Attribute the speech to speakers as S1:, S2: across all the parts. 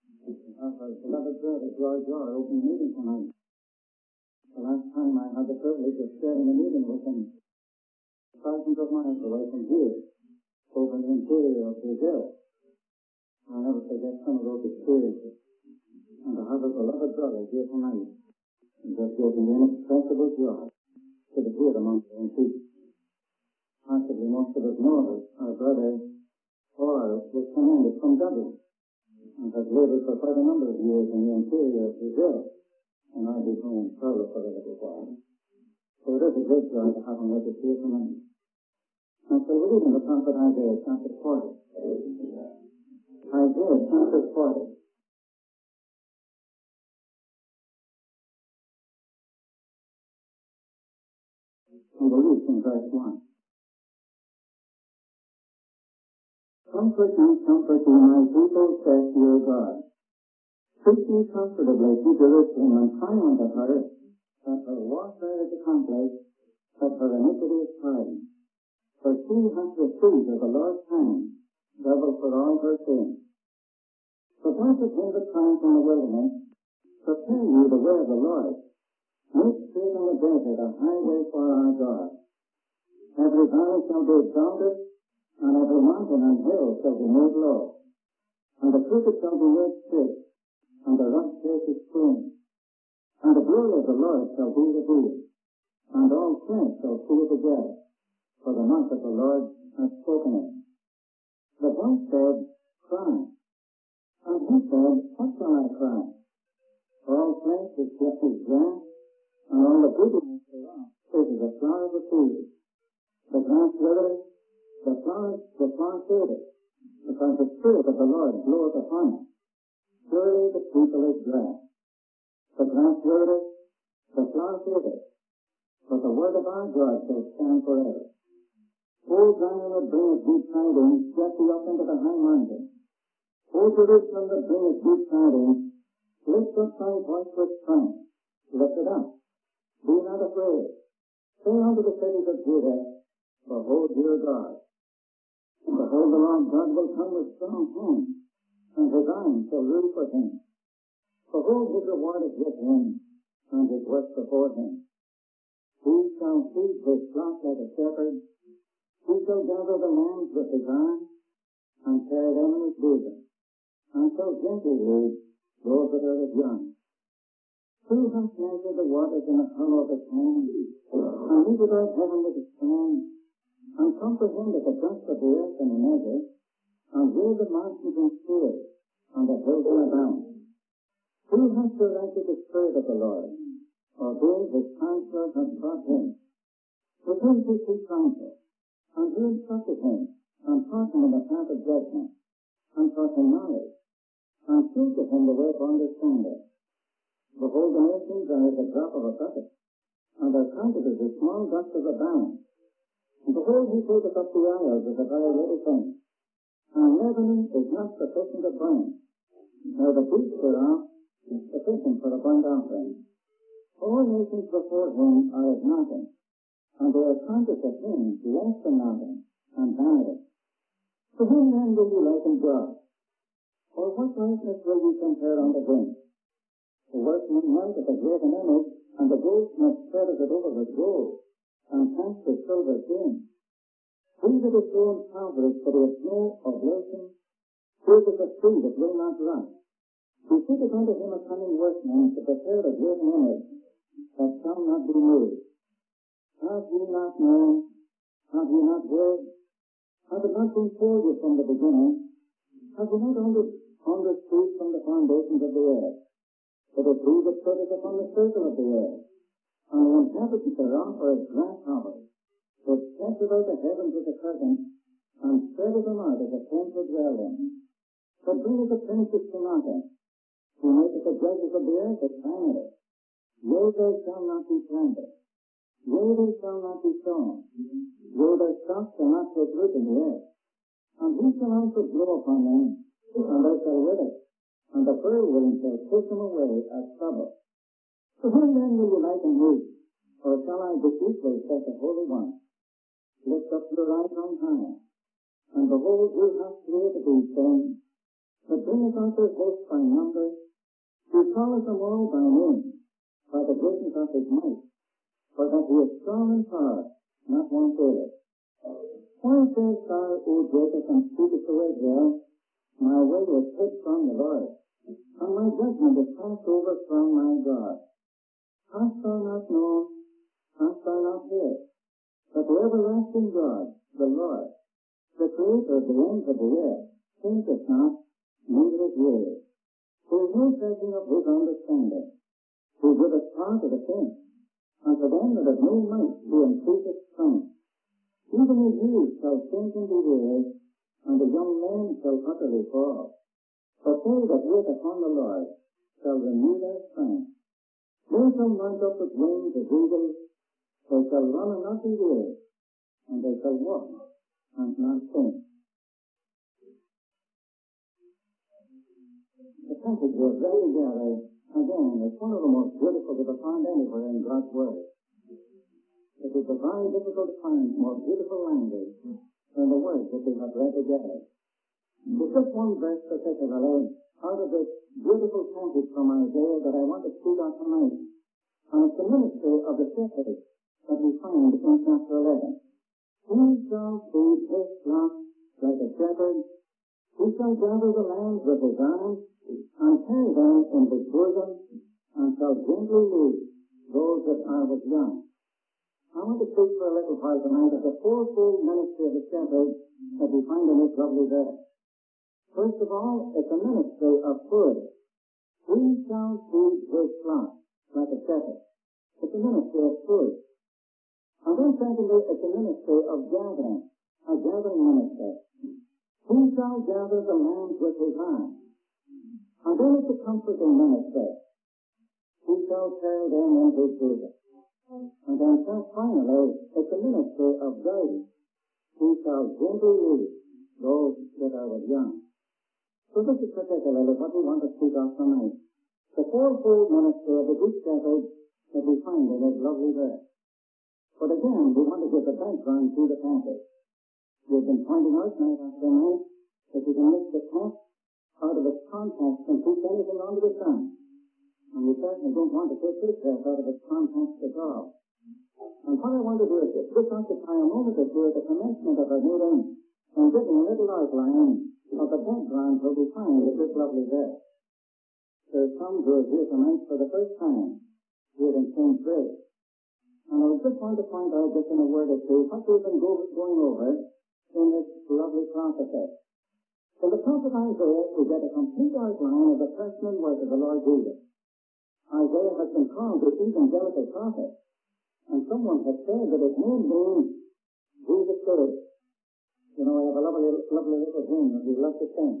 S1: Beloved brother George Orr opened meeting tonight. The last time I had the privilege of sharing a meeting with him, thousands of miles away from here, over the interior of Brazil. I'll never forget some of those experiences. And to have a beloved brother here tonight, it just gave me inexpressible joy to be here amongst our feet. Possibly most of us know that our brother Orr was commanded from Dublin and has labored for quite a number of years in the interior of Brazil, and I became in trouble for a little while. So it is a great joy to have him with us here tonight. Now, so we're reading the prophet Isaiah chapter 40. Isaiah chapter 40. We will read from verse 1. Comfort ye, my people, saith your God. Speak ye comfortably to Jerusalem, and cry unto her, that her warfare is accomplished, that her iniquity is pardoned. For she hath received of the Lord's hand double for all her sins. The voice of him that crieth in the wilderness, prepare ye the way of the Lord. Make straight in the desert a highway for our God. Every valley shall be exalted, and every mountain and hill shall be made low. And the crooked shall be made straight, and the rough places clean. And the glory of the Lord shall be revealed, and all flesh shall see it together, for the mouth of the Lord hath spoken it. The voice said, Cry. And he said, What shall I cry? All flesh is just as grass, and all the goodness thereof is as a flower of the field. The grass withereth, the flower fadeth, because the Spirit of the Lord bloweth upon it. Surely the people is grass. The grass withereth, the flower fadeth, but the word of our God shall stand forever. O Zion that bringeth good tidings, get thee up into the high mountain. O Jerusalem that bringeth good tidings, lift up thy voice with strength. Lift it up. Be not afraid. Say unto the cities of Judah, Behold your God. And behold, the Lord God will come with strong hand, and his arm shall rule for him. Behold, his reward is with him, and his work before him. He shall feed his flock like a shepherd. He shall gather the lambs with his arm, and carry them in his bosom, and shall gently lead those that are as young. Who hath measured the waters in the hollow of his hand, and meted out heaven with his span, and comprehended the dust of the earth in a measure, and weighed the mountains in scales, and the hills in a balance? Who hath directed the Spirit of the Lord, or whom his counselor hath taught him? With whom did he counsel? And who instructed him, and taught him in the path of judgment, and taught him knowledge, and shewed to him the way of understanding? Behold, the nations are as a drop of a bucket, and their counted as the small dust of a balance. And behold, he taketh up the isles as a very little thing. And Lebanon is not sufficient to burn, nor the beasts thereof sufficient for a burnt offering. All nations before him are as nothing, and they are counted to him less than nothing, and vanity. To whom then will you liken God? Or what likeness will you compare unto him? The workman melteth a graven image, and the goldsmith spreadeth it over with gold, and cast with silver chain. He that is so impoverished that he hath no oblation, taketh a tree that will not rot. He seeketh unto him a cunning workman to prepare a graven image that shall not be moved. Have ye not known? Have ye not heard? Hath it not been told you from the beginning? Have ye not understood from the foundations of the earth? It is he that sitteth upon the circle of the earth, and the inhabitants thereof are as grasshoppers, that stretcheth out the heavens as a curtain, and spreadeth them out as a tent to dwell in. That bringeth the princes to nothing, who maketh the judges of the earth as vanity. Yea, they shall not be planted. Yea, they shall not be sown. Yea, their stock shall not take root in the earth. And he shall also blow upon them, and they shall wither, and the whirlwind shall push them away as stubble. To whom then will you liken me? Or shall I beseech thee, saith the Holy One? Lift up your eyes on high, and behold, who hath created these things? that bringeth out their hosts by number, who calleth them all by name, by the greatness of his might, for that he is strong in power, not one faileth. Why sayest thou, O Jacob, and speakest to Israel, my way is hid from the Lord, and my judgment is passed over from my God? Hast thou not known, hast thou not heard, that the everlasting God, the Lord, the Creator of the ends of the earth, thinketh not, neither is weary, who is no searching of his understanding, who giveth power to the faint, and to them that have no might he increaseth strength. Even the youth shall faint and be weary, and the young men shall utterly fall. But they that wait upon the Lord shall renew their strength. They shall mount up with wings as eagles, they shall run and not be weary, and they shall walk and not faint. The passage was read together again is one of the most beautiful to be found anywhere in God's Word. It is a very difficult to find more beautiful language than the words that we have read together. There's just one verse particularly out of this beautiful passage from Isaiah that I want to speak on tonight. And it's the ministry of the shepherd that we find in chapter 11. He shall feed his flock like a shepherd. He shall gather the lambs with his arms, and carry them in his bosom, and shall gently lead those that are with young. I want to speak for a little while tonight of the fourfold ministry of the shepherd that we find in this lovely verse. First of all, it's a ministry of food. He shall feed his flock like a shepherd. It's a ministry of food. And then secondly, it's a ministry of gathering, a gathering ministry. He shall gather the lambs with his arms. And then it's a comforting ministry. He shall carry them in his bosom. And then finally, it's a ministry of guidance. He shall gently lead those that are with young. So this is particularly what we want to speak of tonight. The fourfold ministry of the good shepherd that we find in this lovely verse. But again, we want to give the background to the passage. We've been pointing out night after night that you can make the text out of its context and teach anything under the sun. And we certainly don't want to take this verse out of its context at all. And what I want to do is just occupy a moment or two at the commencement of our meeting and give you a little outline of the background where we find this lovely verse. There are some who are here tonight for the first time here in St. Grace. And I just want to point out just in a word or two what we've been going over in this lovely prophecy. In the prophet Isaiah, we get a complete outline of the person and work of the Lord Jesus. Isaiah has been called the evangelical prophet, and someone has said that his name means Jesus saves. You know, I have a lovely little hymn that we love to sing.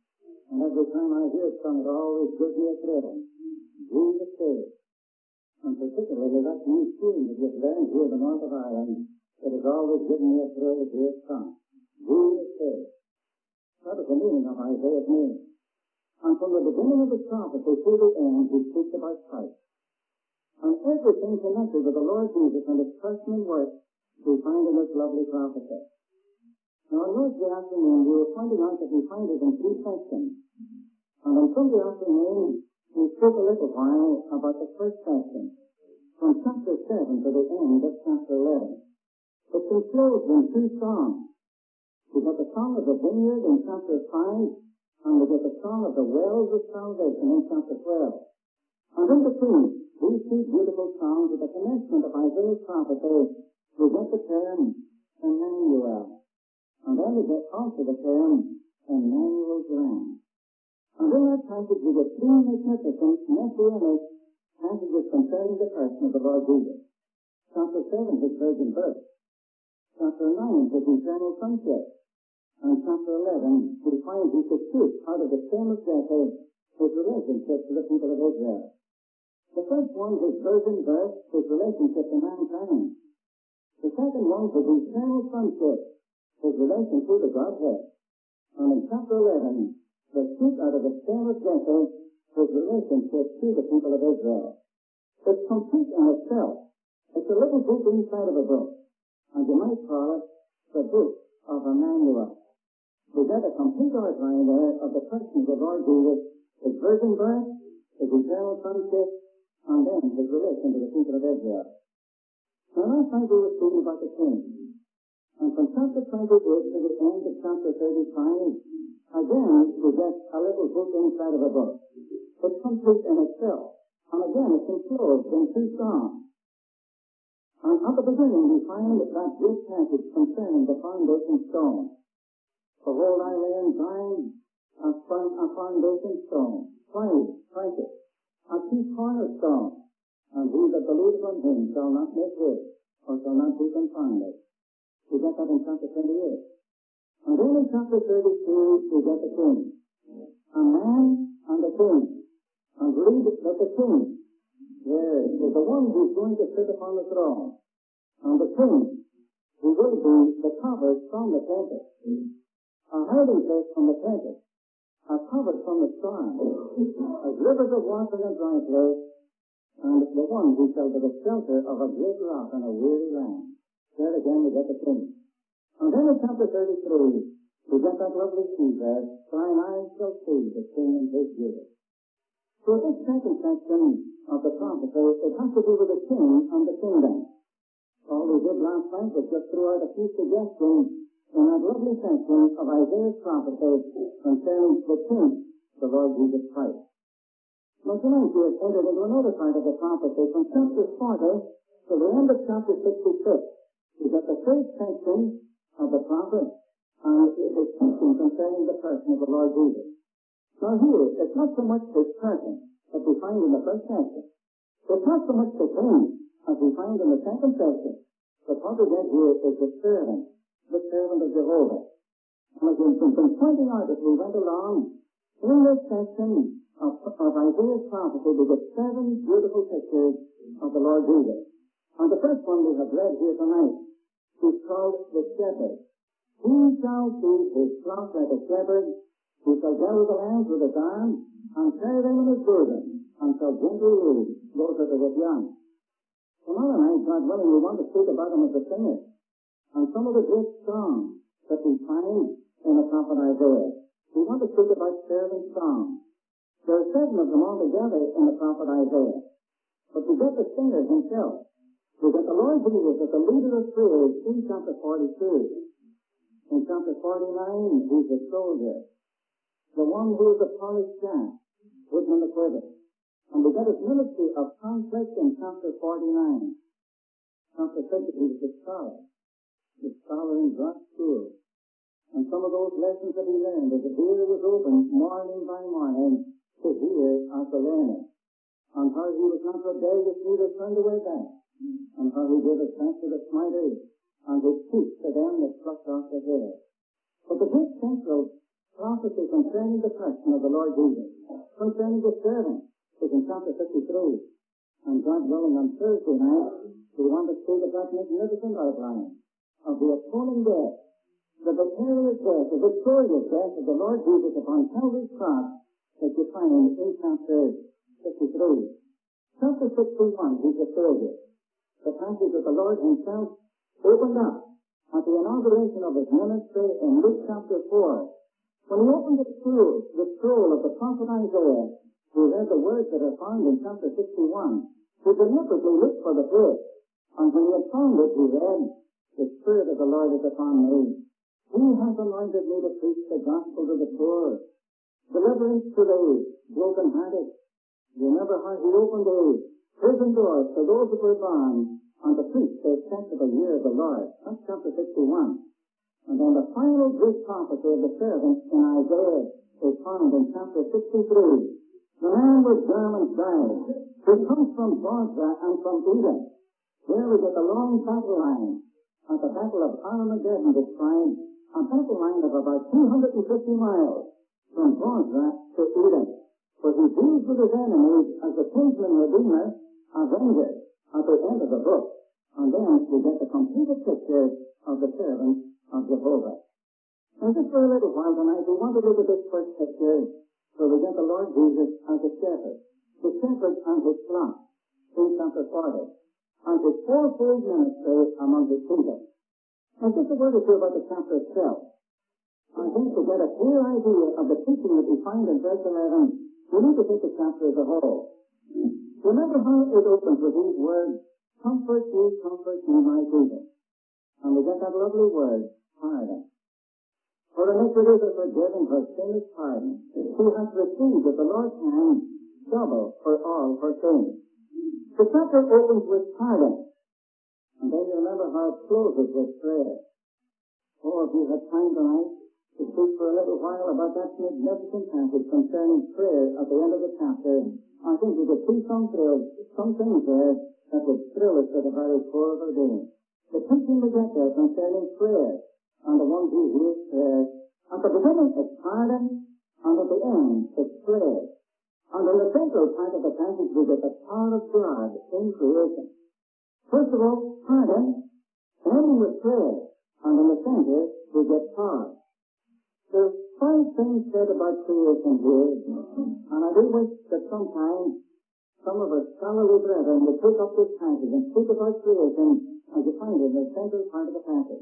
S1: And every time I hear it sung, it always gives me a thrill. Jesus saves. And particularly that new tune that we've learned here in the north of Ireland, it has always given me a thrill to hear it sung. Jesus saves. That is the meaning of Isaiah's name. And from the beginning of the prophecy to the end, he speaks about Christ. And everything connected with the Lord Jesus and his person and work we find in this lovely prophecy. Now, on Wednesday afternoon, we were pointing out that we find it in three sections. And on Sunday afternoon, we spoke a little while about the first section, from chapter 7 to the end of chapter 11. It concludes in two songs. We get the song of the vineyard in chapter 5, and we get the song of the wells of salvation in chapter 12. And in between these two beautiful songs at the commencement of Isaiah's prophecy, we get the term Emmanuel. And then we get also the term Emmanuel's Lamb. And in that passage we get three magnificent messianic passages concerning the person of the Lord Jesus. Chapter 7, his virgin birth. Chapter 9, his eternal sonship. And chapter 11, we find he could speak out of the same of Jesse his relationship to the people of Israel. The first one, his virgin birth, his relationship to mankind. The second one, his eternal sonship, his relation to the Godhead. And in chapter 11, they speak out of the same of Jesse his relationship to the people of Israel. It's complete in itself. It's a little book inside of a book. And you might call it the book of Emmanuel. We get a complete outline there of the person of the Lord Jesus, his virgin birth, his eternal sonship, and then his relation to the people of Israel. Now last night we were speaking about the king. And from chapter 28 to the end of chapter 35, again we get a little book inside of a book. It's complete in itself. And again it's enclosed in two songs. And at the beginning we find that great passage concerning the foundation stone. Behold, I lay in Zion a foundation stone, precious, a chief cornerstone, and he that believeth on him shall not make good, or shall not be confounded. We get that in chapter 28. And then in chapter 32, we get the king. A man and a king. And read that the king, there is the one who's going to sit upon the throne. And the king, who will be the covers from the temple. A hiding place from the temple. A covered from the storm. As rivers of water in a dry place. And the one who shall be the shelter of a great rock and a weary land. There again we get the king. And then in chapter 33, we get that lovely Caesar, thine eyes shall see the king and his beauty. So this second section of the prophecy, it has to do with the king and the kingdom. All we did last night was just throw out a few suggestions in that lovely section of Isaiah's prophecy concerning the king, the Lord Jesus Christ. Now tonight we have entered into another part of the prophecy from chapter 40 to the end of chapter 66. We get the first section of the prophet and it is teaching concerning the person of the Lord Jesus. Now here, it's not so much his person that we find in the first section. It's not so much the king as we find in the second section. But what we get here is the servant of Jehovah. And as we've been pointing out as we went along, in this section of Isaiah's prophecy, we get 7 beautiful pictures of the Lord Jesus. And the first one we have read here tonight is called the shepherd. He shall feed his flock like a shepherd. He shall gather the lambs with his arm, and carry them in his bosom, and shall gently lead those that are with young. Tomorrow night, God willing, we want to speak about him as a singer, and some of the great songs that we find in the prophet Isaiah. We want to speak about servant songs. There are 7 of them altogether in the prophet Isaiah. But we get the singer himself. We get the Lord Jesus as the leader of praise in chapter 42. In chapter 49, he's a soldier. The one who is a polished shaft, hidden in the quiver. And we get his ministry of conflict in chapter 49. Chapter 50, he was the scholar in God's school. And some of those lessons that he learned as the ear was opened morning by morning to hear as the learner. And how he was not rebellious, neither turned away back. And how he gave his thanks to the smiters, and his peace to them that plucked off the hair. But the great central prophecy concerning the person of the Lord Jesus, concerning the servant, is in chapter 53. And God willing, on Thursday night, we want to speak of that magnificent outline of the atoning death, the vicarious death, the victorious death of the Lord Jesus upon Calvary's cross that you find in chapter 53. Chapter 61, he's the Savior. The passage that the Lord himself opened up at the inauguration of his ministry in Luke chapter 4. When he opened the scroll of the prophet Isaiah, we read the words that are found in chapter 61. He deliberately looked for the place, and when he had found it, he read, the Spirit of the Lord is upon me. He has anointed me to preach the gospel to the poor, deliverance to the broken-hearted. Remember how he opened the prison doors to those that were bound, and to preach the acceptable year of the Lord. That's chapter 61. And then the final great prophecy of the servant in Isaiah is found in chapter 63. The man with garments dyed, who comes from Bozrah and from Edom. There we get the long battle line, at the battle of Armageddon described, a battle line of about 250 miles from Bozrah to Edom, where he deals with his enemies as the kinsman redeemer, avenger, at the end of the book. And then we get the completed picture of the servant of Jehovah. And just for a little while tonight, we want to look at this first picture where we get the Lord Jesus as a shepherd. The shepherd and his flock in chapter 40. And his fourfold ministry among his people. And just a word or two about the chapter itself. I think to get a clear idea of the teaching that we find in verse 11, we need to take the chapter as a whole. Remember how it opens with these words, comfort ye, my people. And we get that lovely word, pardon. For iniquities are forgiven, for sin is pardoned. He has received at the Lord's hand double for all her sins. The chapter opens with pardon. And then you remember how it closes with prayer. Oh, if you had time tonight to speak for a little while about that magnificent passage concerning prayer at the end of the chapter, I think we could see some things there that would thrill us to the very core of our being. The teaching we get there concerning prayer, and the one who hears prayer, at the beginning it's pardon, and at the end it's prayer. And in the central part of the passage we get the power of God in creation. First of all, pardon, ending with prayer, and in the center we get power. There's 5 things said about creation here, and I do wish that sometimes some of our scholarly brethren would take up this passage and speak about creation as you find it in the central part of the passage.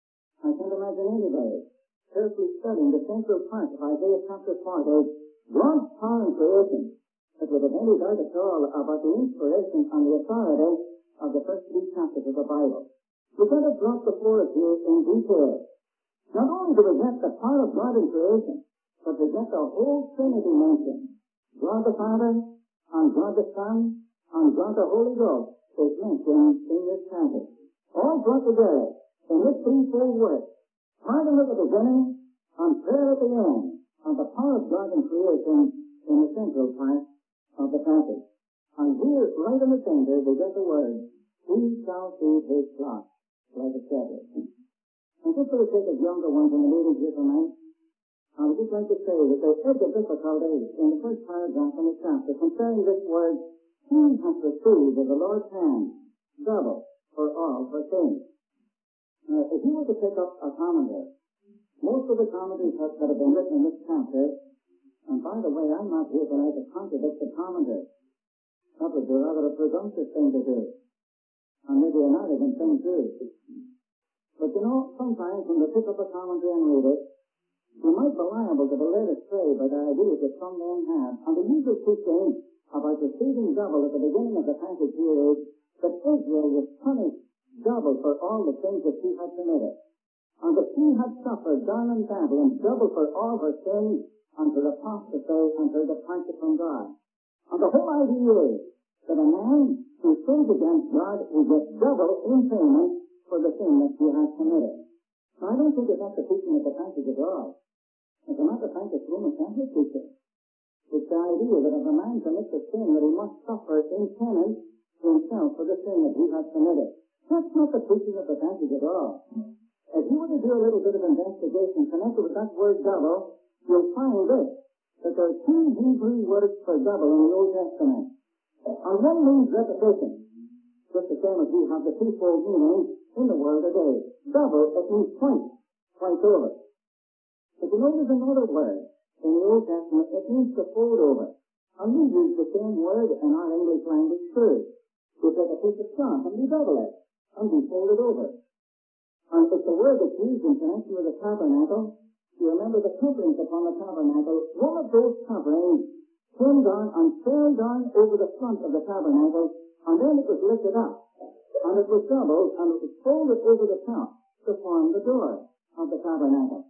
S1: I can't imagine anybody carefully studying the central part of Isaiah chapter 40, God's power in creation, that would have any doubt at all about the inspiration and the authority of the first 3 chapters of the Bible. We get it brought before us here in detail. Not only do we get the power of God in creation, but we get the whole Trinity mentioned. God the Father, and God the Son, and God the Holy Ghost is mentioned in this passage. All brought together in this threefold work. Pardon at the beginning, and prayer at the end, and the power of God in creation in the central part of the passage. And here, right in the center, we get the word, He shall feed His flock, like a shepherd. And just for the sake of younger ones in the meeting here tonight, I would just like to say that there is a difficulty in the first paragraph in the chapter concerning this word, He has received of the Lord's hand double for all her sins. Now, if you were to pick up a commentary, most of the commentaries that have been written in this chapter, and by the way, I'm not here tonight to contradict the commentary. That would be rather a presumptuous thing to do, and maybe an arrogant thing too. But you know, sometimes when you pick up a commentary and read it, you might be liable to be led astray by the ideas that some men have. And the usual teaching about receiving double at the beginning of the passage here is that Israel was punished double for all the sins that she had committed, and that she had suffered down in Babylon double for all her sins and her apostasy and her departure from God. And the whole idea is that a man who sins against God will get double in payment for the sin that he has committed. Now, I don't think that's the teaching of the passage at all. As a matter of fact, it's Roman Catholic teaching. It's the idea that if a man commits a sin, that he must suffer in penance to himself for the sin that he has committed. That's not the teaching of the passage at all. If you were to do a little bit of investigation connected with that word double, you'll find this, that there are 2 Hebrew words for double in the Old Testament. And one means repetition, just the same as we have the twofold meaning in the world today. Double, it means twice over. But you know there's another word in the Old Testament, it means to fold over. And we use the same word in our English language too. We take a piece of cloth and we double it, and we fold it over. And it's a word that's used in connection with the tabernacle. You remember the coverings upon the tabernacle. One of those coverings came down and fell down over the front of the tabernacle, and then it was lifted up, and it was doubled, and it was folded over the top to form the door of the tabernacle.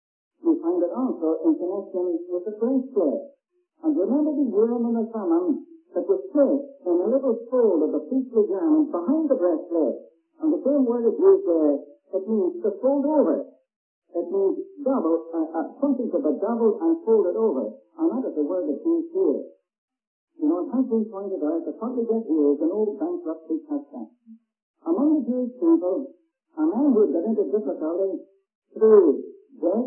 S1: We find it also in connection with the breastplate. And remember the urim and the thummim that was placed in a little fold of the priestly garment behind the breastplate. And the same word is used there. It means to fold over. It means double, something to be doubled and folded over. And that is the word that's used here. You know, it has been pointed out that what we get here is an old bankruptcy custom. Among the Jewish people, a man who got into difficulty through death,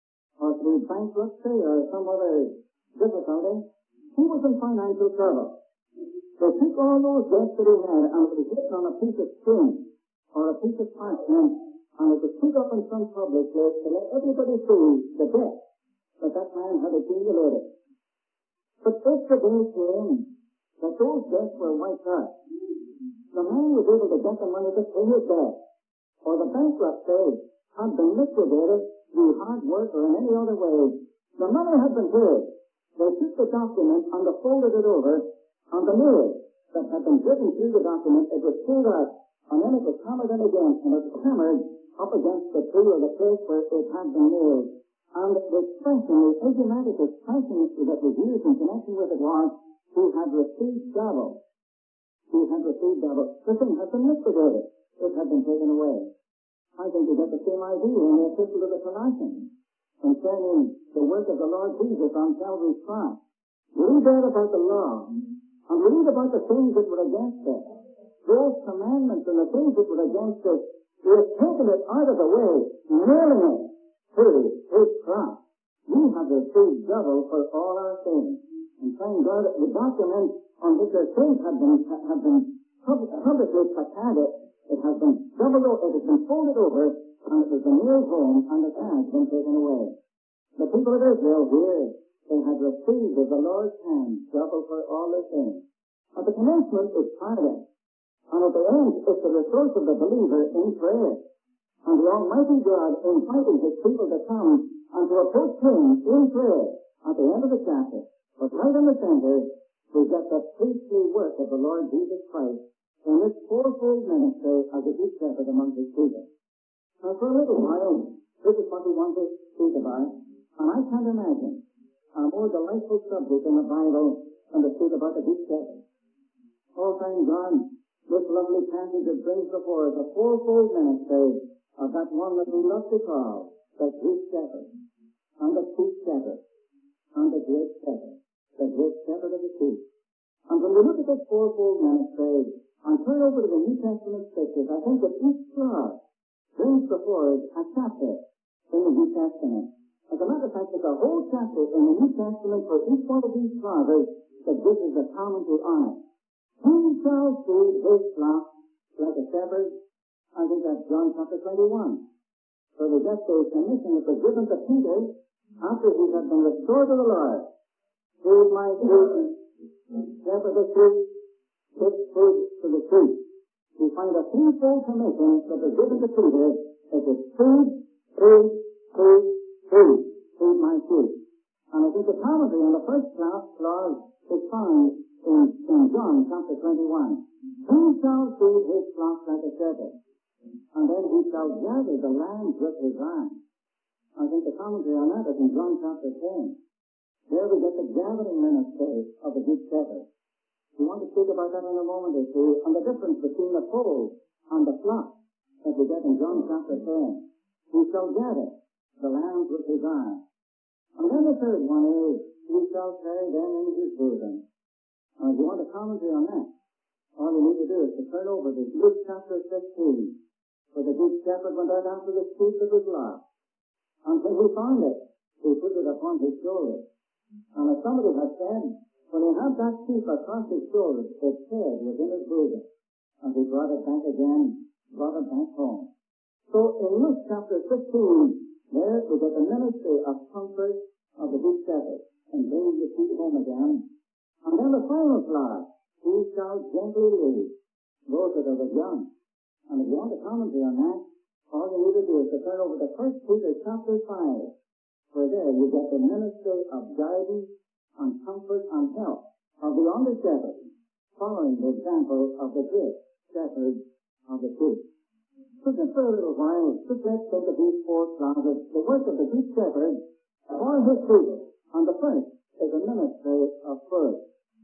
S1: or through bankruptcy, or some other difficulty, he was in financial trouble. They took all those debts that he had, and it was written on a piece of string, or a piece of parchment, and it was put up in some public place to let everybody see the debt that man had accumulated. But if the day came that those debts were wiped out, the man was able to get the money to pay his debt, or the bankruptcy had been liquidated through hard work or in any other way. The money had been paid. They took the document and they folded it over, and the nail that had been driven through the document, it was pulled out, and then it was hammered in again, and it was hammered up against the tree or the place where it had been nailed. And the expression, the idiomatic expression that was used in connection with it was, he had received double. He had received double. The thing had been liquidated. It had been taken away. I think we get the same idea in the epistle to the Colossians concerning the work of the Lord Jesus on Calvary's cross. We read there about the law, and we read about the things that were against us. Those commandments and the things that were against us, we have taken it out of the way, nailing it to his cross. We have received double for all our sins. And thank God that the document on which our sins have been publicly placarded, it has been doubled over, it has been folded over, and it has been nailed home, and it has been taken away. The people of Israel here, they had received of the Lord's hand double for all their sins. At the commencement is pardon, and at the end is the resource of the believer in prayer. And the Almighty God inviting his people to come and to approach him in prayer at the end of the chapter. But right in the center, we get the priestly work of the Lord Jesus Christ in this fourfold ministry as a good shepherd among his people. Now for a little while, this is what we want to speak about, and I can't imagine a more delightful subject in the Bible than to speak about the good shepherd. Oh, thank God, this lovely passage that brings before us a fourfold ministry of that one that we love to call the good shepherd, and the chief shepherd, and the great shepherd of the sheep. And when we look at this fourfold ministry and turn over to the New Testament scriptures, I think that each clause brings before us a chapter in the New Testament. As a matter of fact, there's a whole chapter in the New Testament for each one of these clauses that gives us a commentary on it. He shall feed his flock like a shepherd. I think that's John chapter 21. So we get the commission that was given to Peter after he had been restored to the Lord. Feed my sheep, shepherd the sheep, give food to the sheep. We find a threefold commission that was given to Peter. It is feed, feed, feed, feed. Feed my sheep. And I think the commentary on the first clause is found in John chapter 21. He shall feed his flock like a shepherd, and then he shall gather the lambs with his arm. I think the commentary on that is in John chapter 10. There we get the gathering ministry of the good shepherd. We want to speak about that in a moment or two, and the difference between the fold and the flock that we get in John chapter 10. He shall gather the lambs with his arm. And then the third one is, he shall carry them in his bosom. And if you want a commentary on that, all you need to do is to turn over to Luke chapter 16, where the good shepherd went out after the sheep that was lost. And when he found it, he put it upon his shoulders. And as somebody has said, when he had that sheep across his shoulders, its head was in his bosom. And he brought it back again, brought it back home. So in Luke chapter 16, there we get the ministry of comfort of the good shepherd, and brings the sheep home again. And then the final clause, he shall gently lead those that are young. And if you want a commentary on that, all you need to do is to turn over to 1 Peter chapter 5, where there you get the ministry of guidance and comfort and help of the under shepherd, following the example of the great shepherd of the sheep. So just for a little while, just let's think of these four clauses, the work of the good shepherd for his people. And the first is a ministry of food.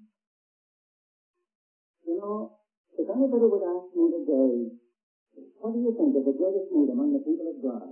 S1: You know, if anybody would ask me today, what do you think is the greatest need among the people of God?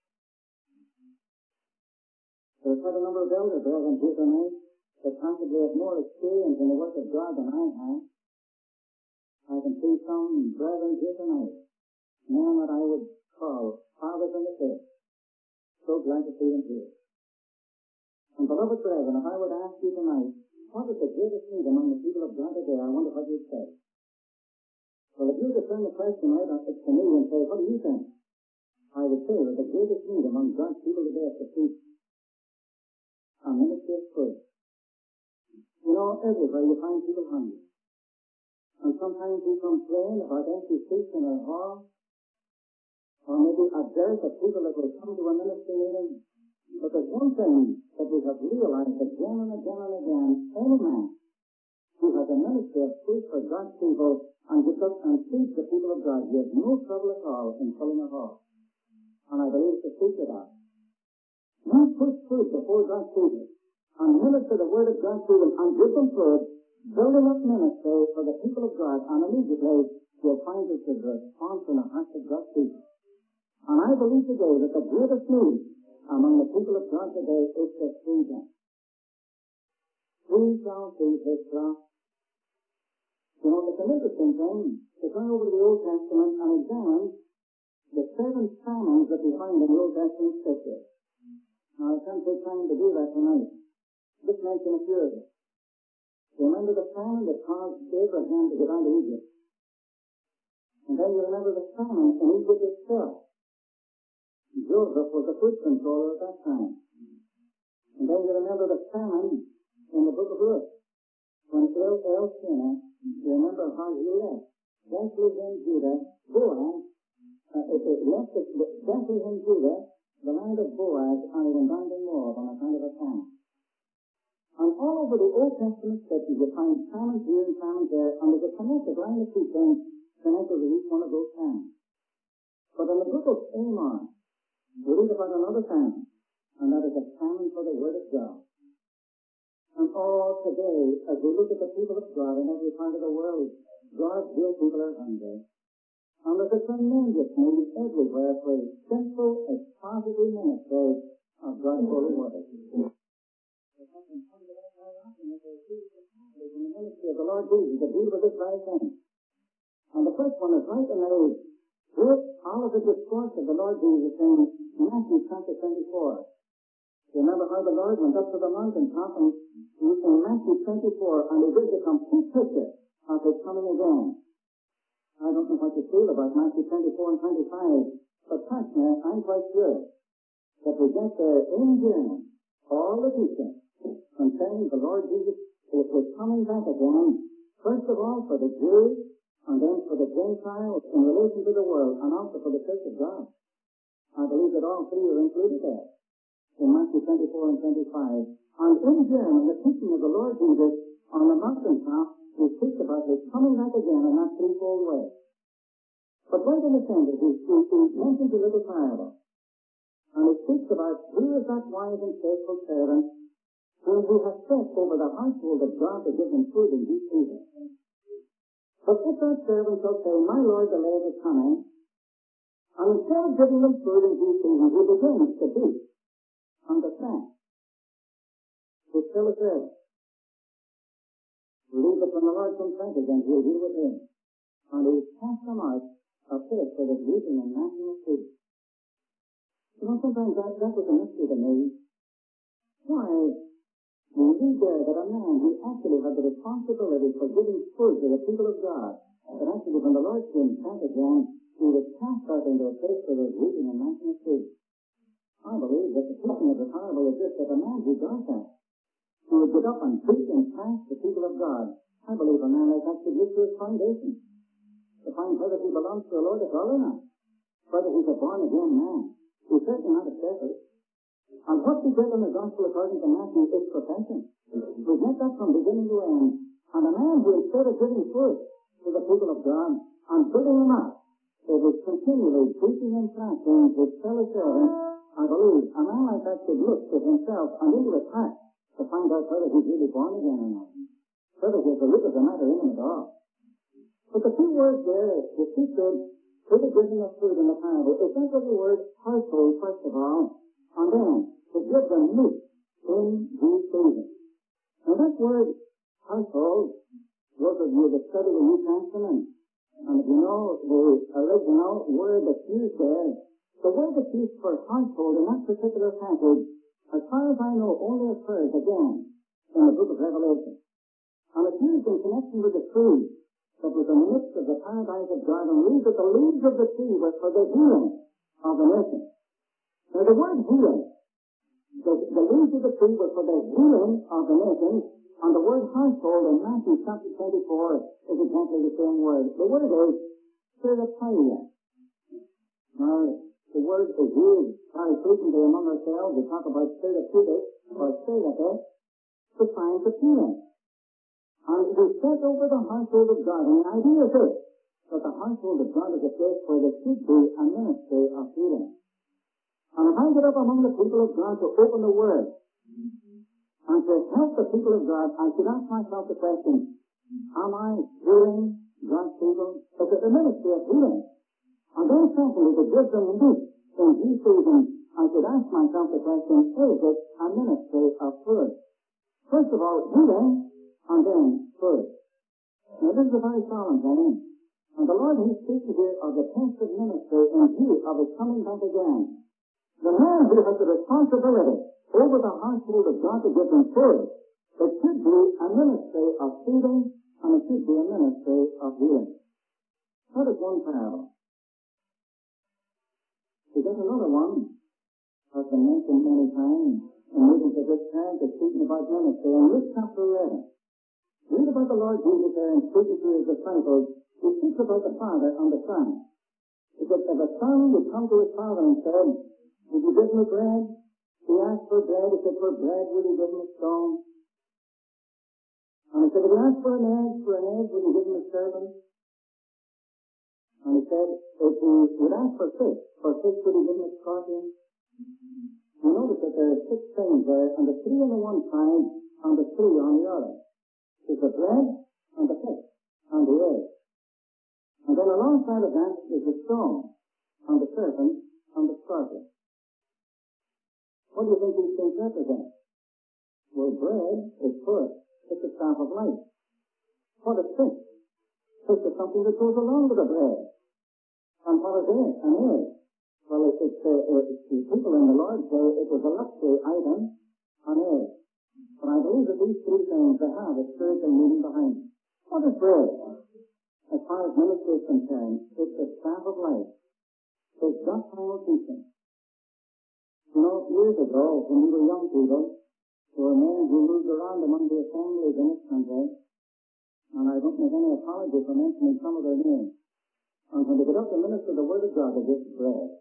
S1: There's quite a number of elder brethren here tonight that possibly have more experience in the work of God than I have. I can see some brethren here tonight, men that I would call fathers in the faith. So glad to see them here. And beloved brethren, if I would ask you tonight, what is the greatest need among the people of God today, I wonder what you'd say. Well, if you were to turn the question right up to me and say, what do you think? I would say that the greatest need among God's people today is to preach a ministry of food. You know, everywhere you find people hungry. And sometimes we complain about empty seats in our hall. or maybe a dearth of people that will come to a ministry meeting. But there's one thing that we have realized again and again and again: any man who has a ministry of truth for God's people and gets up and feeds the people of God, he has no trouble at all in filling a hall. And I believe it's the secret of it. You push truth before God's people and minister the word of God to them and give them food, building up ministry for the people of God, and immediately you'll find that there's a response in the hearts of God's people. And I believe today that the greatest need among the people of God today is to feed them. We shall feed his flock. You know, it's an interesting thing to turn over to the Old Testament and examine the 7 famines that we find in the Old Testament scripture. Now, I can't take time to do that tonight. Just mention a few of them. Remember the famine that caused Abraham to go down to Egypt. And then you remember the famine in Egypt itself. Joseph was the food controller at that time. And then you remember the famine in the book of Ruth. When Elkanah, you remember how he left Bethlehem, Judah, Boaz, left Bethlehem, Judah, the land of Boaz, and he went down to Moab on account of a famine. And all over the Old Testament scriptures you find famines here and famines there, and there's a connected line of teaching connected with each one of those famines. But in the book of Amos, we read about another famine, and that is a famine for the Word of God. And all today, as we look at the people of God in every part of the world, God's real people are hungry. And there's a tremendous need everywhere for a simple, expository ministry of God's holy word. The ministry of the Lord Jesus to deal with this very thing. And the first one is right in the great all of the discourse of the Lord Jesus in Matthew chapter 24. You remember how the Lord went up to the mountaintop and in Matthew 24, and he gives a complete picture of his coming again. I don't know what you feel about Matthew 24 and 25, but personally, I'm quite sure that we get there in June all the teaching concerning the Lord Jesus is coming back again, first of all for the Jews, and then for the Gentiles in relation to the world, and also for the Church of God. I believe that all three are included there in Matthew 24 and 25. And in June, in the teaching of the Lord Jesus on the mountaintop, he speaks about his coming back again in that threefold way. But right in the center, he mentions a little parable. And he speaks about who is that wise and faithful servant whom he has set over the household of God to give him food in due season. But if that servant shall say, my Lord, the late is coming, and instead of giving them food in due season, he begins to beat and to threaten. He's still a servant. Leave it when the Lord comes back again, he'll deal with him. And he'll cast them out a pit that is weeping and gnashing of teeth. You know, sometimes that was a mystery to me. Why, we read there that a man who actually had the responsibility for giving food to the people of God, that actually when the Lord came back again, he was cast out into a place that was weeping and gnashing of teeth. I believe that the teaching of the parable is this, that a man who does that, who would get up and preach and cast the people of God, I believe a man like that should look to his foundation to find whether he belongs to the Lord at all or not, whether he's a born-again man. He's certainly not a shepherd. And what we get in the gospel according to Matthew is profession. We get that from beginning to end. And a man who instead of giving food to the people of God and building them up, it is continually preaching and casting his fellow servants. I believe a man like that should look to himself and into his heart to find out whether he's really born again or not, whether he has the root of the matter in him at all. But the two words there, the secret to the giving of food in the parable, is that the word household, first of all, and then to give them meat in due season. Now that word household, those of you that study the New Testament, and if you know the original word that's used there, the word that's used for household in that particular passage, as far as I know, only occurs again in the book of Revelation. And it's used in connection with the tree that was in the midst of the paradise of God, and read that the leaves of the tree were for the healing of the nation. Now the word healing, the leaves of the tree were for the healing of the nation, and the word household in Matthew chapter 24 is exactly the same word. The word is Serapeia. Now, the word is used very frequently among ourselves. We talk about therapeutic or therapy to find the feeling. And we set over the household of God. And the idea is this, that the household of God is a place where there should be a ministry of healing. And if I get up among the people of God to open the Word and to help the people of God, I should ask myself the question, am I healing God's people? Is it the ministry of healing? And then secondly, to give them meat in due season, I should ask myself the question, is it a ministry of food? First of all, healing, and then food. Now this is a very solemn thing. And the Lord, He speaks here of the test of ministry in view of His coming back again. The man who has the responsibility over the household of God to give them food, it should be a ministry of feeding, and it should be a ministry of healing. That is one parable. There's another one that's been mentioned many times in meetings of this kind that's speaking about ministry. In Luke chapter 11, read about the Lord Jesus there and speaking to His disciples. He speaks about the Father and the Son. He said, if a son would come to his father and said, would you give me bread? He asked for bread. He said, for bread, would you give him a stone? And he said, if he asked for an egg, would you give him a serpent? And he said, if he would ask for fish, would he give him a scorpion? You notice that there are 6 things there, and the 3 on the one side, and the 3 on the other. There's the bread, and the fish, and the egg. And then alongside of that is the stone, and the serpent, and the scorpion. What do you think these things represent? Well, bread is food. It's the staff of life. What is fish? Fish is something that goes along with the bread. And what is it? An egg. Well, it's the people in the Lord's day, it was a luxury item, an egg. But I believe that these 3 things, they have a spiritual meaning behind them. What is bread? As far as ministry is concerned, it's the staff of life. It's doctrinal teaching. You know, years ago, when we were young people, there were men who moved around among the assemblies in this country, and I don't make any apology for mentioning some of their names. And when they get up to minister the Word of God, they get bread.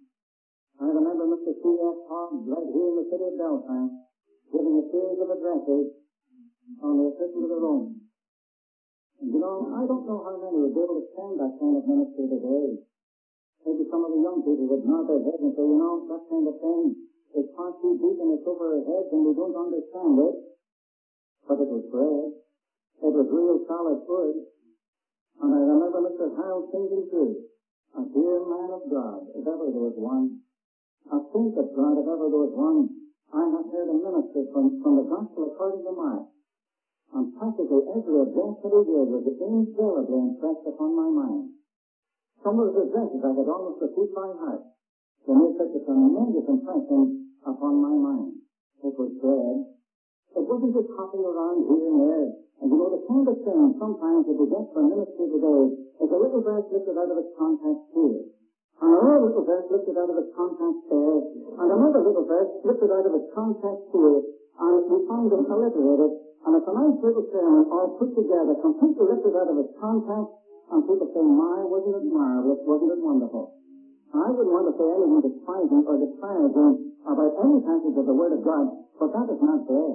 S1: I remember Mr. C.F. Hobbs right here in the city of Belfast, giving a series of addresses on the Epistle to the Romans. And you know, I don't know how many would be able to stand that kind of ministry today. Maybe some of the young people would nod their heads and say, you know, that kind of thing is far too deep and it's over our heads and we don't understand it. But it was bread. It was real solid food. And I remember Mr. Harold singing too, a dear man of God, if ever there was one. A saint of God, if ever there was one. I have heard a minister from the Gospel according to Mark. And practically every address that he did was indelibly impressed upon my mind. Some of his addresses I had almost repeat by heart. They made such a tremendous impression upon my mind. It was bread. It wasn't just hopping around here and there. And you know, the kind of thing sometimes that we get from ministry today is a little verse lifted out of its context here. And another little verse lifted out of its context there. And another little verse lifted out of its context here. And we find them alliterated. And it's a nice little sermon all put together, completely lifted out of its context. And people say, my, wasn't it marvelous, wasn't it wonderful? I wouldn't want to say anything despising or disparaging about any passage of the Word of God, but that is not there.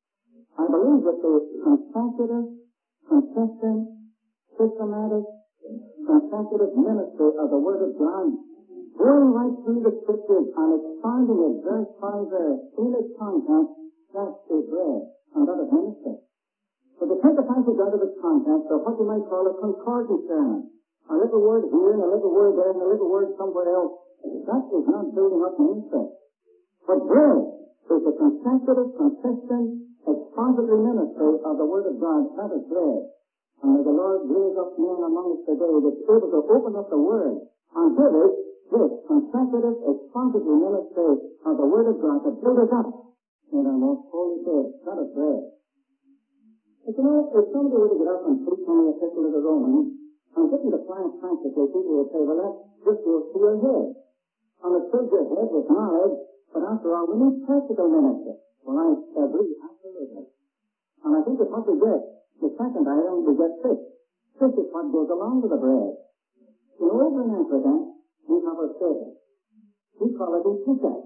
S1: I believe that the consecutive, consistent, systematic, consecutive ministry of the Word of God, going right through the Scriptures and expounding it verse by verse in its context, that is bread, and that is ministry. But to take a passage out of its context, or what you might call a concordant sermon, a little word here and a little word there and a little word somewhere else, that is not building up ministry. But bread is the consecutive, consistent, expository ministry of the Word of God. That is bread. And may the Lord raise up men among us today that's able to open up the Word and give us this consecutive, expository ministry of the Word of God to build us up in our most holy faith. That is bread. But you know, if somebody were to get up and preach on the Epistle to the Romans, and put into plans practically, people would say, well, that just goes to your head. And it fills your head with knowledge, but after all, we need practical ministry. Well, I agree, absolutely. And I think it's what we get. The second item, we get fish. Fish is what goes along with the bread. You know, over in Africa, We have a status. We call it Ipita.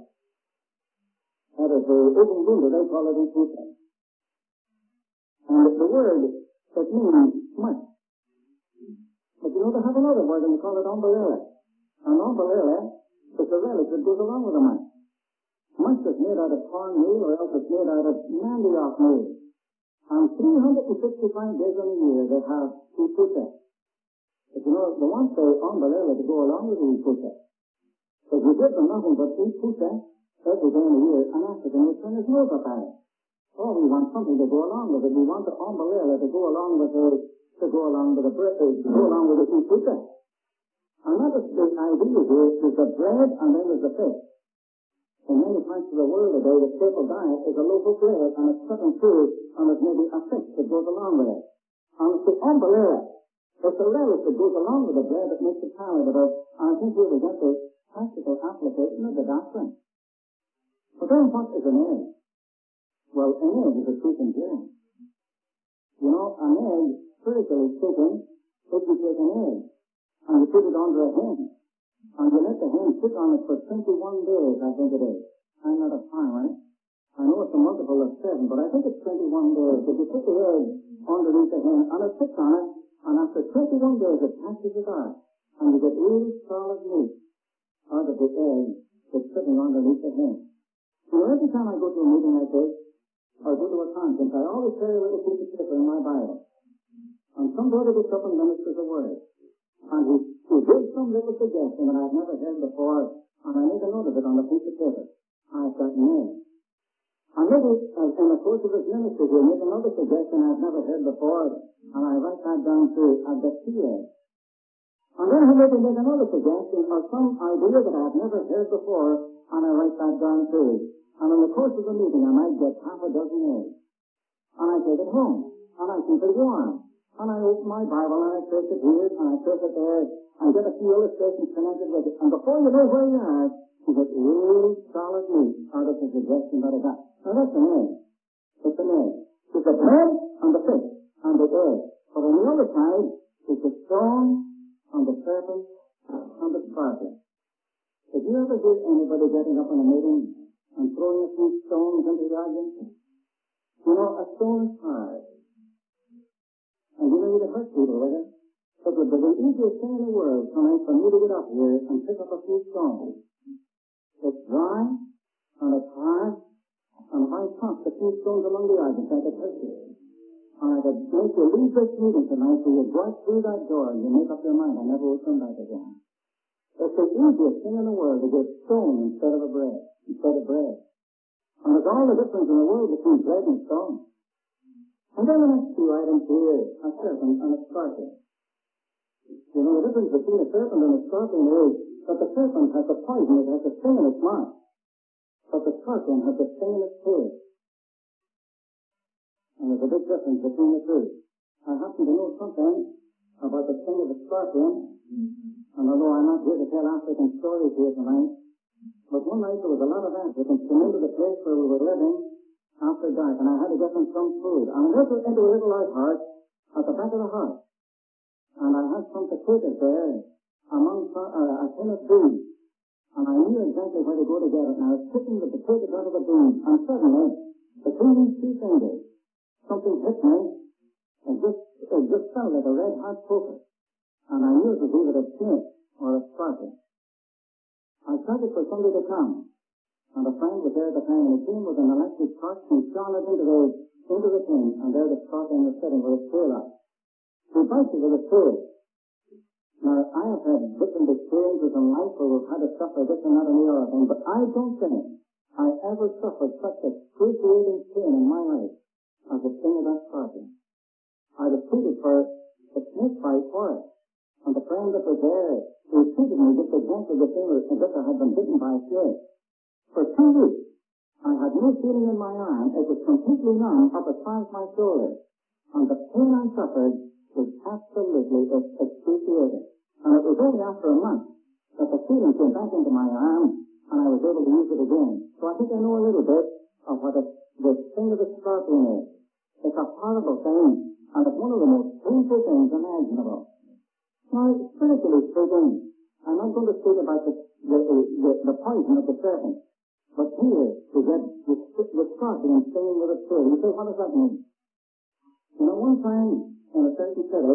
S1: That is the open window, they call it Ipita. And the word that means much. But you know, they have another word and they call it umbrella. And umbrella is a relic that goes along with the much. Much is made out of cornmeal or else it's made out of mandioc meal. And 365 days in a year they have Ipita. But you know, they want the umbrella to go along with the Ipita. If you give them nothing but Ipita every day in a year, an African would turn his nose up at it. Oh, we want something to go along with it. We want the umbrella to go along with the bread, to go along with the Ipita. And that is the idea here, is the bread and then there's the fish. In many parts of the world today, the staple diet is a loaf of bread and it's cut in two and there's maybe a fish that goes along with it. And it's the umbrella. It's the relish that goes along with the bread that makes it palatable. And I think here we get the practical application of the doctrine. But then what is an egg? Well, an egg is a chicken germ. You know, an egg, spiritually speaking, if you take an egg and you put it under a hen, and you let the hen sit on it for 21 days, I think it is. I'm not a farmer. I know it's a multiple of 7, but I think it's 21 days. If you put the egg underneath the hen, and it sits on it, and after 21 days it hatches it out, and you get really solid meat out of the egg that's sitting underneath the hen. You know, every time I go to a meeting like this, or go to a conference, I always carry a little piece of paper in my Bible. And some brother gets up and ministers a word. And he gives some little suggestion that I've never heard before, and I make a note of it on a piece of paper. I've got name. And maybe in the course of his ministry, he'll make another suggestion I've never heard before, and I write that down too at the TA. And then he'll maybe make another suggestion or some idea that I've never heard before, and I write that down too. And in the course of the meeting, I might get half a dozen eggs. And I take it home, and I keep it warm. And I open my Bible, and I trace it here, and I trace it there, and get a few illustrations connected with it. And before you know where you are, you get really solid meat out of the suggestion that I got. Now that's an egg. It's an egg. It's the bread and the fish and the egg. But on the other side, it's the stone and the serpent and the scorpion. Did you ever hear anybody getting up in a meeting and throwing a few stones into the audience? You know, a stone is hard. And you know, you'd hurt people with it. It would be the easiest thing in the world tonight for me to get up here and pick up a few stones. It's dry, and it's hard, and if I tossed a few stones among the audience, I could hurt you. And I could make you leave this meeting tonight, so you go out through that door and you make up your mind, I never will come back again. It's the easiest thing in the world to get stone instead of bread. And there's all the difference in the world between bread and stone. And then the next two items here, a serpent and a scorpion. You know, the difference between a serpent and a scorpion is that the serpent has the poison, it has the sting in its mouth. But the scorpion has the sting in its tail. And there's a big difference between the two. I happen to know something about the sting of the scorpion, and although I'm not here to tell African stories here tonight, but one night there was a lot of Africans came into the place where we were living after dark, and I had to get them some food. And I went into a little outhouse at the back of the house, and I had some potatoes there among a tin of beans, and I knew exactly where to go to get it. And I was picking the potatoes out of the beans, and suddenly, between these two fingers, something hit me, and it just felt like a red hot poker, and I knew it was either a snake or a scorpion. I started for somebody to come, and a friend was there at the time, and he came with an electric torch and shone it into the tin, and there the scorpion was sitting with his tail up. He bites it with his tail. Now, I have had different experiences in life where we've had to suffer this and that and the other thing, but I don't think I ever suffered such excruciating pain in my life as the sting of that scorpion. I was treated for a snake bite for it, and the friend that was there, he treated me just exactly the same as if I had been bitten by a snake. For 2 weeks, I had no feeling in my arm. It was completely numb up as far as my shoulder. And the pain I suffered was absolutely excruciating. And it was only after a month that the feeling came back into my arm, and I was able to use it again. So I think I know a little bit of what the sting of the scorpion is. It's a horrible thing, and it's one of the most painful things imaginable. Now, spiritually speaking, I'm not going to speak about the poison of the serpent. But here, we get the scorpion and stinging with a spear. You say, what does that mean? You know, one time in a certain city,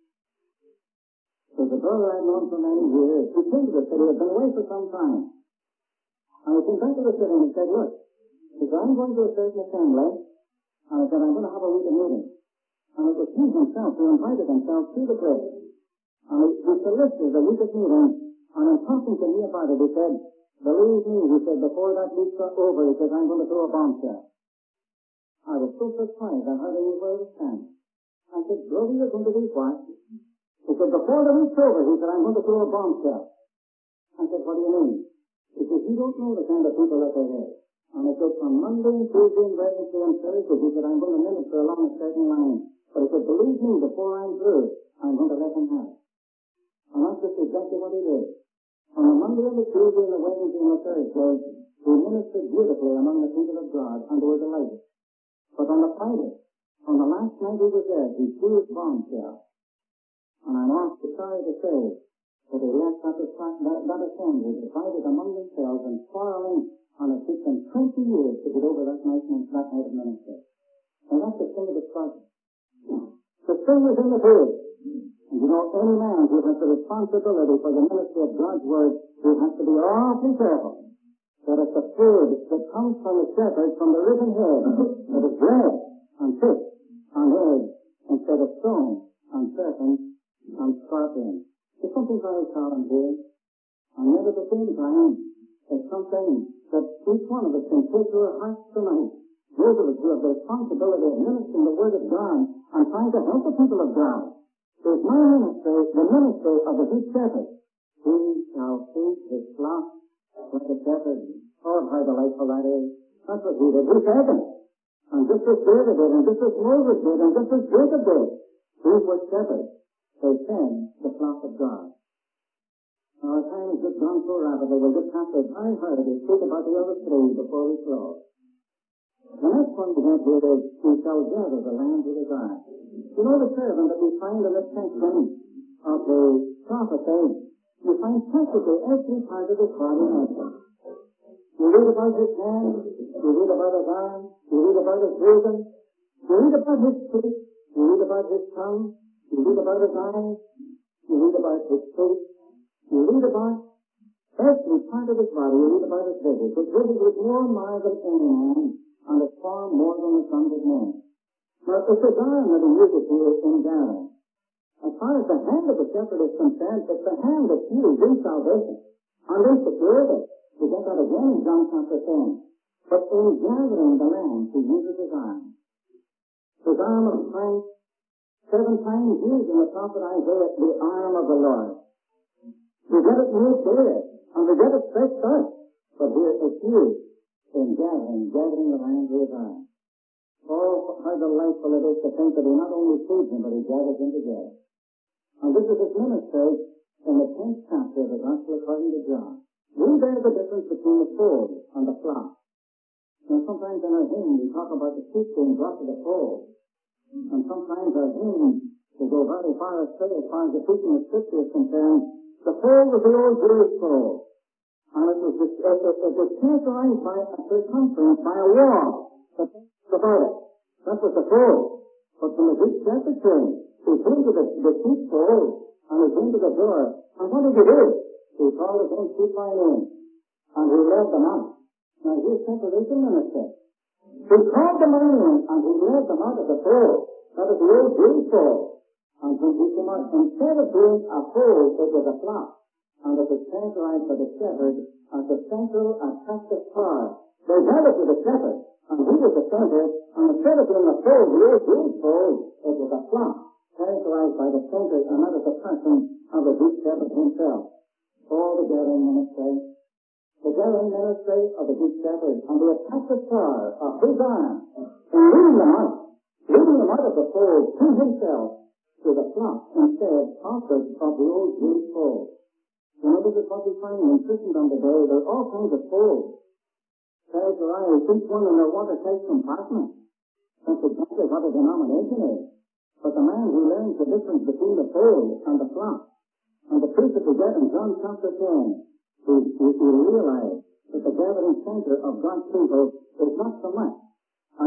S1: there's a brother I've known for many years. He came to the city, had been away for some time. And he came back to the city and he said, look, he said, I'm going to a certain assembly, and I said, I'm going to have a weekly meeting. And it was he himself who invited himself to the place. And he solicited a weekly meeting, and in talking to me about it, he said, believe me, he said, before that week's over, he said, I'm going to throw a bombshell. I was so surprised, I hardly knew where to stand. I said, brother, you're going to do what? He said, before the week's over, he said, I'm going to throw a bombshell. I said, what do you mean? He said, you don't know the kind of people that they have. And I said, from Monday, Tuesday, and Wednesday, and Thursday, he said, I'm going to minister along a certain line. But he said, believe me, before I'm through, I'm going to let him have it. And that's just exactly what he did. On the Monday and the Tuesday and the Wednesday and the Thursday, he ministered beautifully among the people of God, and they were delighted. But on the Friday, on the last night he was there, he threw his bombshell. And I'm awfully sorry to say that he left that assembly divided among themselves and quarreling, and it took them 20 years to get over that night of ministry. And that's the thing of the struggle. The thing is in the field. And you know, any man who has the responsibility for the ministry of God's Word, he has to be awfully careful that it's the food that comes from the shepherd, from the risen head, that is bread and fish and eggs, instead of stones and serpents and scorpions. There's something very solemn here. And yet at the same time, it's something that each one of us can take to our hearts tonight. Those of us who have the responsibility of ministering the Word of God and trying to help the people of God. There's my ministry, the ministry of the good shepherd. He shall feed his flock like a shepherd. Oh, how delightful that is. That's what he did. He fed them. And just as David did, and just as Moses did, and just as Jacob did. These were shepherds. They fed the flock of God. Now, our time has just gone so rapidly, we'll just have to very hurriedly speak about the other three before we close. The next one we have here is, he shall gather the land with his eye. You know the servant that we find in this section of the prophecy, you find practically every part of his body mentioned. You read about his hands, you read about his arms, you read about his bosom, you read about his feet, you read about his tongue, you read about his eyes, you read about his feet, you read about every part of his body, you read about his visage. His visage is more marred than any man, and it's far more than the sons of men. Now, it's his arm that he uses here in gathering. As far as the hand of the shepherd is concerned, it's the hand that's used in salvation and in security. We get that again in John chapter 10. But in gathering the land, he uses his arm. His arm of strength, 7 times used in the prophet Isaiah, the arm of the Lord. We get it used here, and we get it stretched out. But here it's used in gathering the land with his arm. Oh, how delightful it is to think that he not only feeds them, but he gathers them together. And this is his ministry in the 10th chapter of the Gospel according to John. We bear the difference between the fold and the flock. Now, sometimes in our hymn we talk about the sheep being brought to the fold. And sometimes our hymns will go very far astray as far as the teaching of Scripture is concerned. The fold was the old Jewish fold. And it was characterized by a circumference, by a wall that about it. That was the fold. But when the Greek shepherd came, he came to the sheepfold, and he came to the door. And what did he do? He called his own sheep by name, and he led them out. Now here's separation ministry. He called them by name, and he led them out of the fold. That was the old Jewish fold. And when he came out, instead of being a fold, it was a flock. And it was characterized by the shepherd as the central attractive power. They gathered to the shepherd, and he was the center, and instead of being a fold, the old Jewish fold, it was a flock, characterized by the center, and that is the person of the Greek shepherd himself. All the gathering ministry of the Greek shepherd, and the attractive power of his arm in leading them out of the fold to himself, to the flock, instead of the old Jewish fold. You know, this is what we find in Christendom today. There are all kinds of folds. Characterized each one in their watertight compartment. That's exactly what a denomination is. But the man who learns the difference between the fold and the flock, And the truth that we get in John chapter 10 is we realize that the gathering center of God's people is not so much a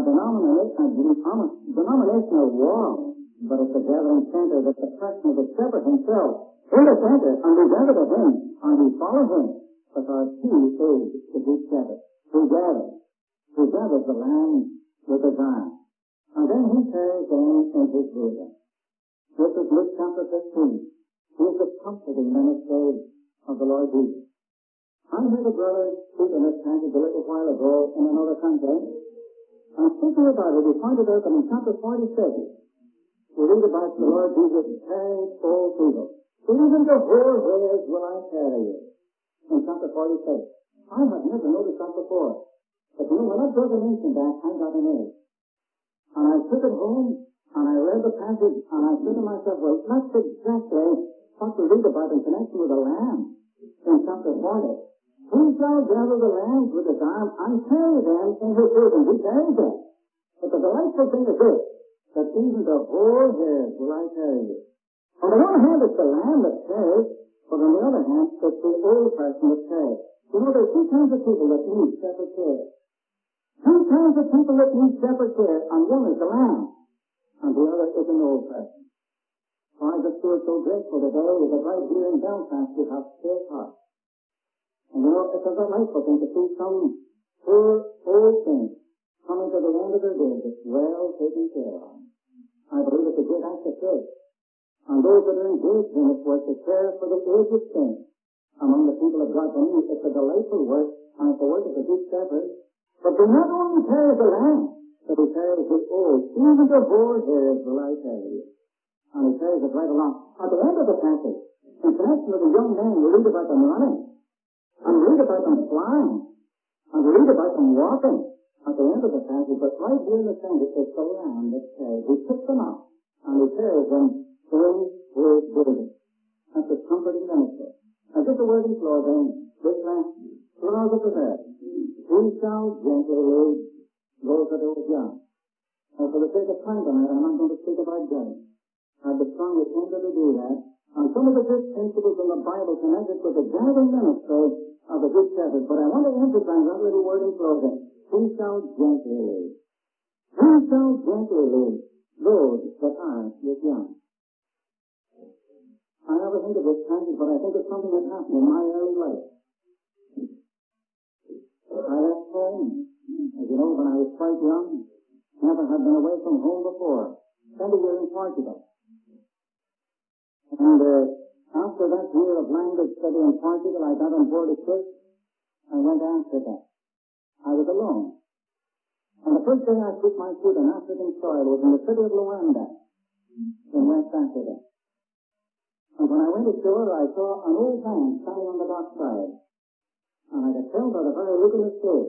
S1: denominational wall, but it's the gathering center that the person of the shepherd himself in the center, and we gather to him, and we follow him, because he is the good shepherd. He gathers the lamb with his arm. And then he carries them in his bosom. This is Luke chapter 15. He is the comforting ministry of the Lord Jesus. I heard a brother speak in this passage a little while ago in another country, and speaking about it, he pointed out that in chapter 46, we read about the Lord Jesus carrying all people. Even the whole hairs will I carry you. In chapter 46. I have never noticed that before. But you know, when that brother mentioned that, I got an egg. And I took it home, and I read the passage, and I said to myself, well, that's exactly what we read about in connection with the lamb in chapter 40. He shall gather the lambs with his arm and carry them in his bosom. He carries them. But the delightful thing is this, that even the whole hairs will I carry you. On the one hand, it's the lamb that carries, but on the other hand, it's the old person that carries. You know, there are two kinds of people that need separate care. Two kinds of people that need separate care, and one is the lamb, and the other is an old person. So I just feel so grateful today that right here in Belfast we have State Park. And you know, it's a delightful thing to see some poor old things coming to the end of their days, it's well taken care of. I believe it's a great act of faith. And those that are engaged in this work to care for the aged saints among the people of God, to me, it's a delightful work, and it's the work of the good shepherd. But they not only carry the lamb, but he carries the old, even the whole hairs will I carry you. And he carries it right along. At the end of the passage, in connection with the young men, we read about them running, and we read about them flying, and we read about them walking at the end of the passage, but right here in the center, it's the lamb that carries. He picks them up, and he carries them in his bosom. That's a comforting ministry. Now, just a word in closing, this last clause of the verse. He shall gently lead those that are young. Now, for the sake of time tonight, I'm not going to speak about James. I've the strongest tendency to do that. And some of the good principles in the Bible connected with the gathering ministry of the good shepherd. But I want to emphasize that little word in closing. He shall gently lead. He shall gently lead those that are with young. I never think of this passage, but I think of something that happened in my early life. I left home, as you know, when I was quite young. Never had been away from home before. Spent a year in Portugal. And after that year of language study in Portugal, I got on board a ship and went to Africa. I was alone. And the first day I put my foot on African soil was in the city of Luanda in West Africa. And when I went ashore, I saw an old man standing on the dockside. And I could tell by the very look in his face,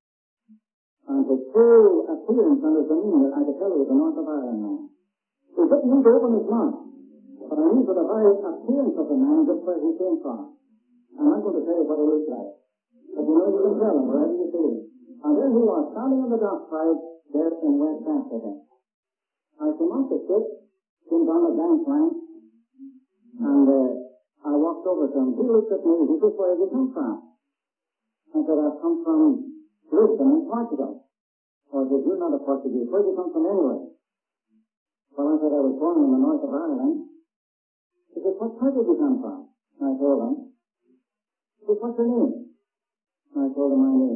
S1: and his whole appearance and his demeanor, I could tell he was a North of Ireland man. He didn't need to open his mouth, but I knew by the very appearance of the man just where he came from. I'm not going to tell you what he looked like, but you know you can tell him wherever you see him. And there he was, standing on the dockside there in West Africa. I came off the ship, came down the gangplank, and I walked over to him. He looked at me. He said, where did you come from? I said, I've come from Lisbon in Portugal. Or I said, you're not a Portuguese. Where did you come from anyway? Well, I said, I was born in the north of Ireland. He said, what part did you come from? And I told him. He said, what's your name? And I told him my name.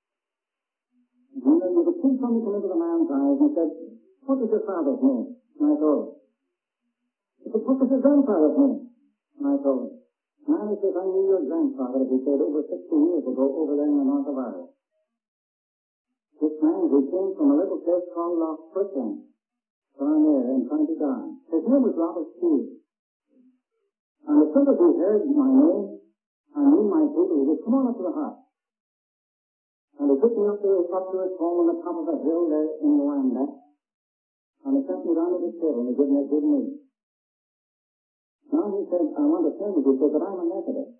S1: And then you could see something come into the man's eyes, and he said, what is your father's name? And I told him. He said, what was your grandfather's name? And I told him. Man, he says, I knew your grandfather, he said, over 60 years ago, over there in the north of Ireland. This man, he came from a little place called Loch Pritland, down there in County Down. His name was Robert Steele. And as soon as he heard my name, and knew my people, he said, come on up to the hut. And he took me up to his home on the top of a hill there in Luanda, and he sent me down to the table, and he gave me a good meal. Now he said, I want to tell you, he said, that I'm a Methodist.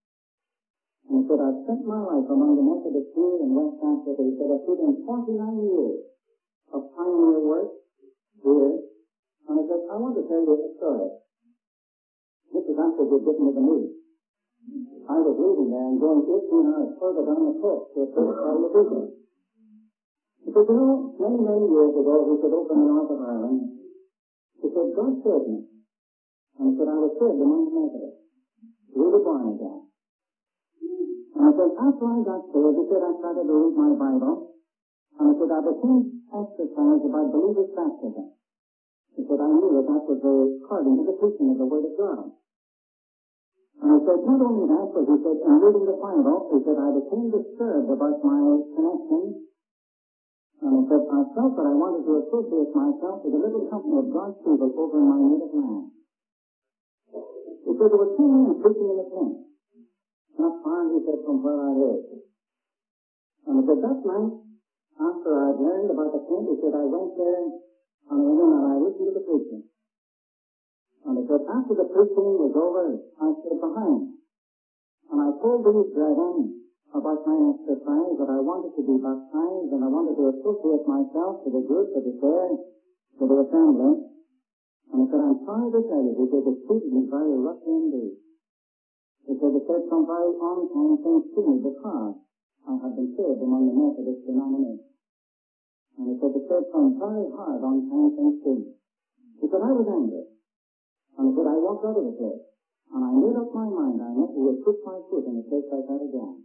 S1: And he said, I've spent my life among the Methodists here in West Africa. He said, I've put in 49 years of pioneer work here. And I said, I want to tell you a story. This is after passage had given to me. I was reading there and going 18 hours further down the coast to a place called Leviticus. He said, you know, many years ago, he said, over in the north of Ireland, he said, God saved me. And he said, I was saved among the Methodists. Really born again. And he said, after I got saved, he said, I started to read my Bible. And he said, I became exercised about believer's baptism. He said, I knew that was according to the teaching of the Word of God. And he said, not only that, but he said, in reading the Bible, he said, I became disturbed about my connection. And he said, I felt that I wanted to associate myself with a little company of God's people over in my native land. He said, there were two men preaching in a tent, not far, he said, from where I lived. And he said, that night, after I had learned about the tent, he said, I went there, and I went in and I listened to the preaching. And he said, after the preaching was over, I stood behind. And I told these brethren about my exercise that I wanted to be baptized and I wanted to associate myself to the group that was there, to the assembly. And he said, I'm sorry to tell you, he said, it treated me very roughly indeed. He said, it said some very unkind things to me because I had been saved among the Methodist denomination. And he said, it said some very hard, unkind things to me. He said, I was angry. And he said, I walked out of the place. And I made up my mind I never would put my foot in a place like that again.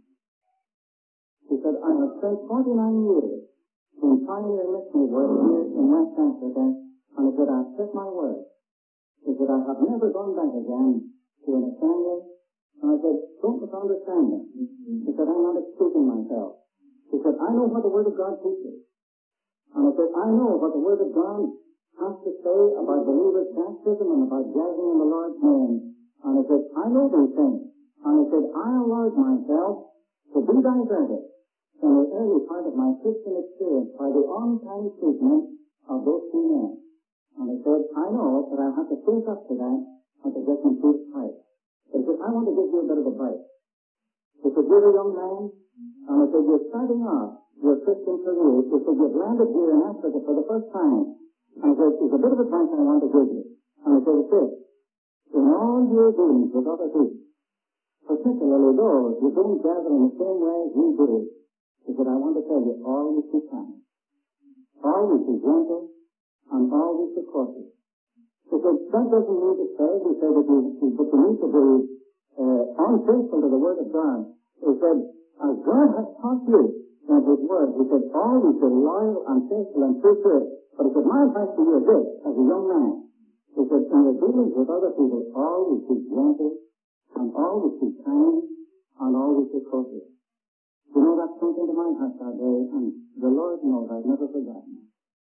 S1: He said, I have spent 49 years in pioneer missionary work here in West Africa. And he said, I've set my word. He said, I have never gone back again to an assembly. And I said, don't misunderstand me. He said, I'm not excusing myself. He said, I know what the Word of God teaches. And I said, I know what the Word of God has to say about believers' baptism and about gathering in the Lord's name. And he said, I know these things. And he said, I allowed myself to be diverted in the early part of my Christian experience by the unkind treatment of those two men. And he said, I know that I have to face up to that and to get my feet tight. But he said, I want to give you a bit of advice. He said, you're a young man, and he said, you're starting off your Christian career. He said, you've landed here in Africa for the first time. And he said, there's a bit of advice I want to give you. And he said, it's this. In all your dealings with other people, particularly those who don't gather in the same way as you do, he said, I want to tell you, always be kind. Always be gentle, and always be cautious. He said, that doesn't mean to say, he said, that you need to be unfaithful to the Word of God. He said, as God has taught you in His Word, he said, always be loyal and faithful and true to it. But he said, my advice to you is this, as a young man. He said, in your dealings with other people, always be gentle, and always be kind, and always be cautious. You know, that sunk into my heart that day, and the Lord knows I've never forgotten it.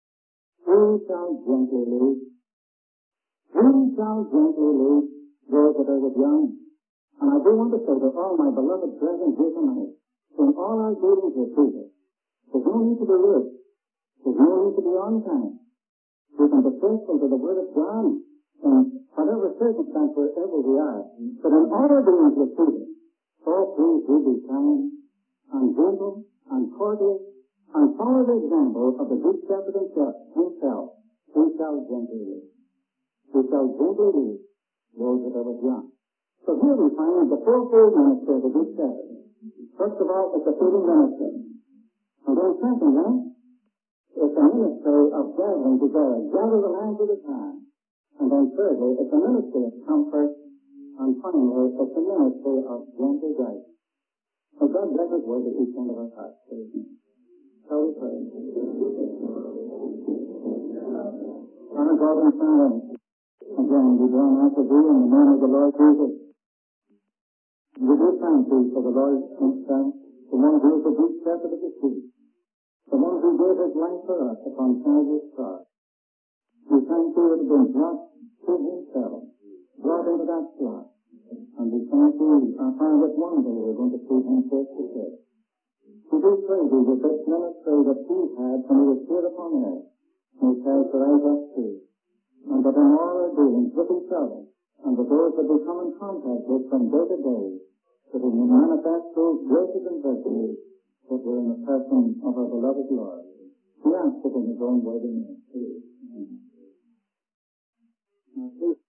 S1: Who shall gently lead? Who shall gently lead those that are young? And I do want to say to all my beloved brethren here tonight, in all our dealings with people, there's no need to be rude. There's no need to be unkind. We can be faithful to the Word of God in whatever circumstance wherever we are. But in all our dealings with people, please do be kind and gentle and courteous and follow the example of the good shepherd himself. Who shall gently lead? Who shall gently lead those that are young? So here we find the fourfold ministry of the good shepherd. First of all, it's a feeding ministry. And then secondly, it's a ministry of gathering together, gather the lambs of the time. And then thirdly, it's a ministry of comfort. And finally, it's a ministry of gentle grace. So God bless His word to each one of our hearts. Shall we pray? Our God and Father, again, we join after Thee in the name of the Lord Jesus. We do thank Thee for the Lord Himself, the one who is the good shepherd of the sheep, the one who gave His life for us upon Calvary's cross. We thank Thee that it has been brought to Himself, brought into that flock. And we thank Thee, I find that one day we're going to see Him face to face. We do pray Thee that this ministry that He had when He was here upon earth may characterize us too, and that in all our dealings with each other, and with those that we come in contact with from day to day, that we may manifest those graces and virtues that were in the person of our beloved Lord. We ask it in His own word and name. Amen.